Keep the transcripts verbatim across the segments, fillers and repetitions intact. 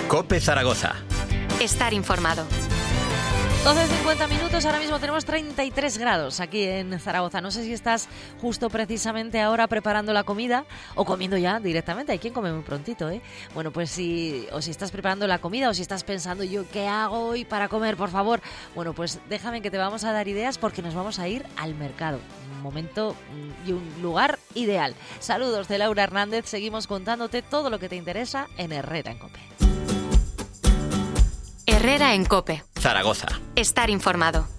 COPE Zaragoza. Estar informado. doce cincuenta minutos, ahora mismo tenemos treinta y tres grados aquí en Zaragoza. No sé si estás justo precisamente ahora preparando la comida o comiendo ya directamente. Hay quien come muy prontito, ¿eh? Bueno, pues si, o si estás preparando la comida o si estás pensando yo qué hago hoy para comer, por favor. Bueno, pues déjame que te vamos a dar ideas porque nos vamos a ir al mercado. Un momento y un lugar ideal. Saludos de Laura Hernández. Seguimos contándote todo lo que te interesa en Herrera en COPE. Herrera en COPE. Zaragoza. Estar informado.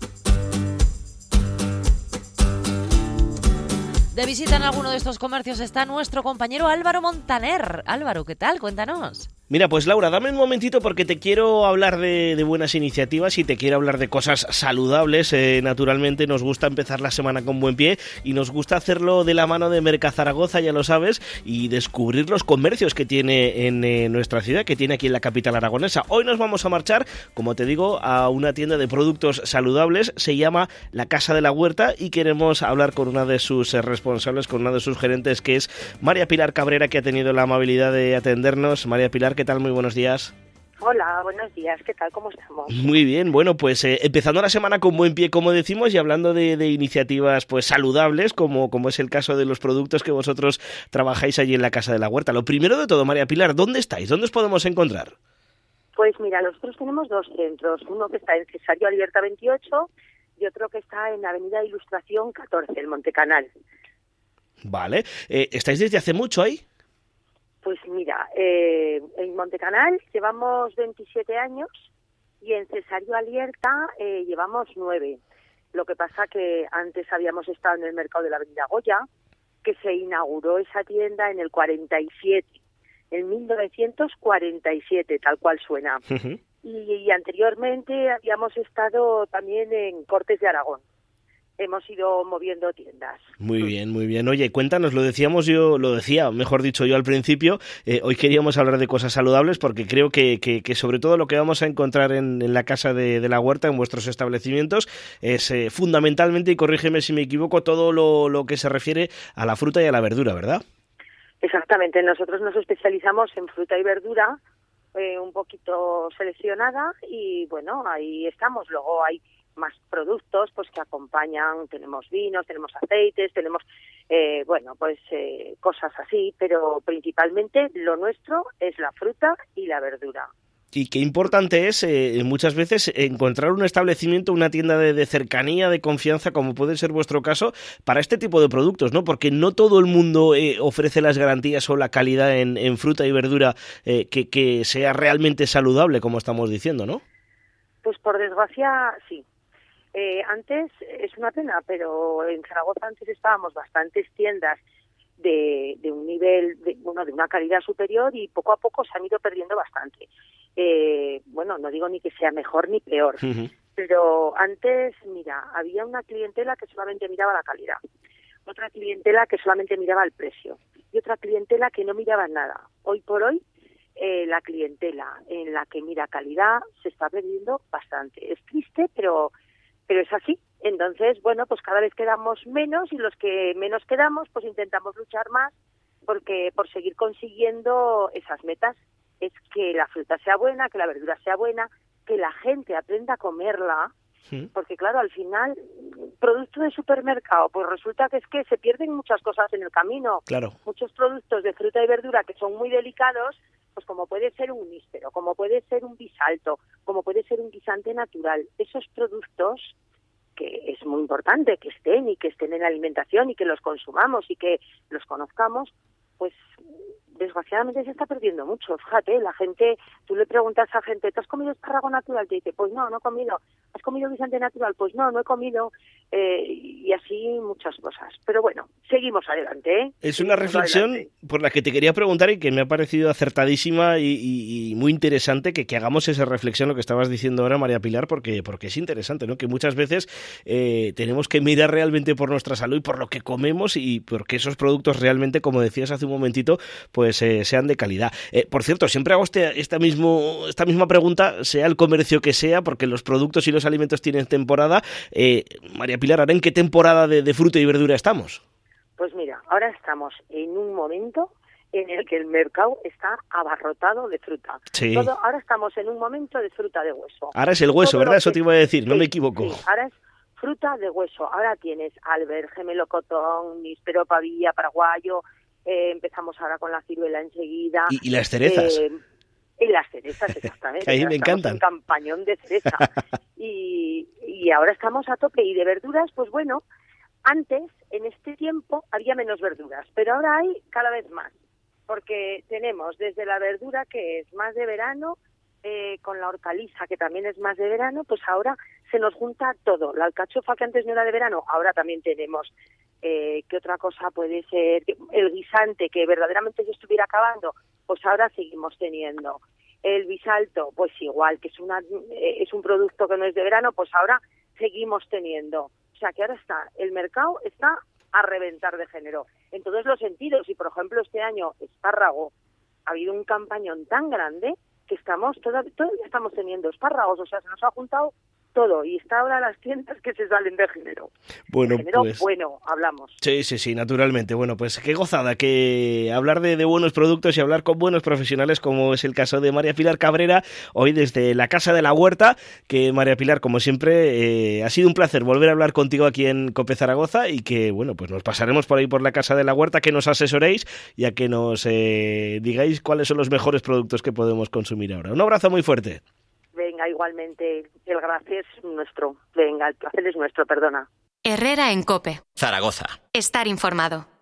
De visita en alguno de estos comercios está nuestro compañero Álvaro Montaner. Álvaro, ¿qué tal? Cuéntanos. Mira, pues Laura, dame un momentito porque te quiero hablar de, de buenas iniciativas y te quiero hablar de cosas saludables. Eh, naturalmente nos gusta empezar la semana con buen pie y nos gusta hacerlo de la mano de Merca Zaragoza, ya lo sabes, y descubrir los comercios que tiene en eh, nuestra ciudad, que tiene aquí en la capital aragonesa. Hoy nos vamos a marchar, como te digo, a una tienda de productos saludables. Se llama La Casa de la Huerta y queremos hablar con una de sus eh, responsables, con una de sus gerentes, que es María Pilar Cabrera, que ha tenido la amabilidad de atendernos. María Pilar, ¿qué tal? Muy buenos días. Hola, buenos días. ¿Qué tal? ¿Cómo estamos? Muy bien. Bueno, pues eh, empezando la semana con buen pie, como decimos, y hablando de, de iniciativas pues saludables, como, como es el caso de los productos que vosotros trabajáis allí en la Casa de la Huerta. Lo primero de todo, María Pilar, ¿dónde estáis? ¿Dónde os podemos encontrar? Pues mira, nosotros tenemos dos centros. Uno que está en Cesario Alierta veintiocho y otro que está en Avenida Ilustración catorce, el Montecanal. Vale. Eh, ¿Estáis desde hace mucho ahí? Pues mira, eh, en Montecanal llevamos veintisiete años y en Cesario Alierta eh, llevamos nueve. Lo que pasa que antes habíamos estado en el mercado de la Avenida Goya, que se inauguró esa tienda en el cuarenta y siete, en mil novecientos cuarenta y siete, tal cual suena. Uh-huh. Y, y anteriormente habíamos estado también en Cortes de Aragón. Hemos ido moviendo tiendas. Muy bien, muy bien. Oye, cuéntanos, lo decíamos yo, lo decía, mejor dicho yo al principio, eh, hoy queríamos hablar de cosas saludables porque creo que, que, que sobre todo lo que vamos a encontrar en, en la Casa de, de la Huerta, en vuestros establecimientos, es eh, fundamentalmente, y corrígeme si me equivoco, todo lo, lo que se refiere a la fruta y a la verdura, ¿verdad? Exactamente, nosotros nos especializamos en fruta y verdura, eh, un poquito seleccionada, y bueno, ahí estamos. Luego hay más productos pues que acompañan, tenemos vinos, tenemos aceites, tenemos eh, bueno pues eh, cosas así, pero principalmente lo nuestro es la fruta y la verdura. Y qué importante es eh, muchas veces encontrar un establecimiento, una tienda de, de cercanía, de confianza, como puede ser vuestro caso, para este tipo de productos, ¿no? Porque no todo el mundo eh, ofrece las garantías o la calidad en, en fruta y verdura eh, que, que sea realmente saludable, como estamos diciendo, ¿no? Pues por desgracia, sí. Eh, antes, es una pena, pero en Zaragoza antes estábamos bastantes tiendas de, de un nivel, de, bueno, de una calidad superior, y poco a poco se han ido perdiendo bastante. Eh, bueno, no digo ni que sea mejor ni peor, uh-huh. Pero antes, mira, había una clientela que solamente miraba la calidad, otra clientela que solamente miraba el precio y otra clientela que no miraba nada. Hoy por hoy, eh, la clientela en la que mira calidad se está perdiendo bastante. Es triste, pero... pero es así. Entonces, bueno, pues cada vez quedamos menos, y los que menos quedamos, pues intentamos luchar más porque por seguir consiguiendo esas metas. Es que la fruta sea buena, que la verdura sea buena, que la gente aprenda a comerla, sí. Porque claro, al final, producto de supermercado, pues resulta que es que se pierden muchas cosas en el camino. Claro. Muchos productos de fruta y verdura que son muy delicados, pues como puede ser un níspero, como puede ser un bisalto, como puede ser un guisante natural. Esos productos que es muy importante que estén y que estén en la alimentación y que los consumamos y que los conozcamos, pues desgraciadamente se está perdiendo mucho. Fíjate, la gente, tú le preguntas a gente, ¿te has comido espárrago natural? Te dice, pues no, no he comido. ¿Has comido guisante natural? Pues no, no he comido. Eh, y así muchas cosas. Pero bueno, seguimos adelante, ¿eh? Es seguimos una reflexión adelante. Por la que te quería preguntar y que me ha parecido acertadísima y, y, y muy interesante que, que hagamos esa reflexión, lo que estabas diciendo ahora, María Pilar, porque, porque es interesante, ¿no? Que muchas veces eh, tenemos que mirar realmente por nuestra salud y por lo que comemos y porque esos productos realmente, como decías hace un momentito, pues eh, sean de calidad. Eh, por cierto, siempre hago este, esta, mismo, esta misma pregunta, sea el comercio que sea, porque los productos y los alimentos tienen temporada. Eh, María Pilar, ¿ahora en qué temporada de, de fruta y verdura estamos? Pues mira, ahora estamos en un momento en el que el mercado está abarrotado de fruta. Sí. Todo, ahora estamos en un momento de fruta de hueso. Ahora es el hueso, Todo ¿verdad? que, Eso te iba a decir, no sí, me equivoco. Sí, ahora es fruta de hueso. Ahora tienes alberge, melocotón, níspero, pavía, paraguayo. Eh, empezamos ahora con la ciruela enseguida. ¿Y, y las cerezas? Eh, y las cerezas, exactamente. Que ahí me estamos encantan. en campañón de cereza. y, y ahora estamos a tope. Y de verduras, pues bueno, antes, en este tiempo, había menos verduras, pero ahora hay cada vez más. Porque tenemos desde la verdura, que es más de verano, eh, con la hortaliza, que también es más de verano, pues ahora se nos junta todo. La alcachofa, que antes no era de verano, ahora también tenemos. Eh, ¿Qué otra cosa puede ser? El guisante, que verdaderamente se estuviera acabando, pues ahora seguimos teniendo. El bisalto, pues igual, que es, una, eh, es un producto que no es de verano, pues ahora seguimos teniendo. O sea, que ahora está, el mercado está a reventar de género, en todos los sentidos. Y, por ejemplo, este año, espárrago, ha habido un campañón tan grande que estamos todavía, todavía estamos teniendo espárragos, o sea, se nos ha juntado todo, y está ahora las tiendas que se salen de género. Bueno, de género pues bueno, hablamos. Sí, sí, sí, naturalmente. Bueno, pues qué gozada que hablar de, de buenos productos y hablar con buenos profesionales, como es el caso de María Pilar Cabrera, hoy desde la Casa de la Huerta, que María Pilar, como siempre, eh, ha sido un placer volver a hablar contigo aquí en COPE Zaragoza, y que, bueno, pues nos pasaremos por ahí por la Casa de la Huerta, que nos asesoréis y a que nos eh, digáis cuáles son los mejores productos que podemos consumir ahora. Un abrazo muy fuerte. Venga, igualmente, el gracias es nuestro. Venga, el placer es nuestro, perdona. Herrera en COPE. Zaragoza. Estar informado.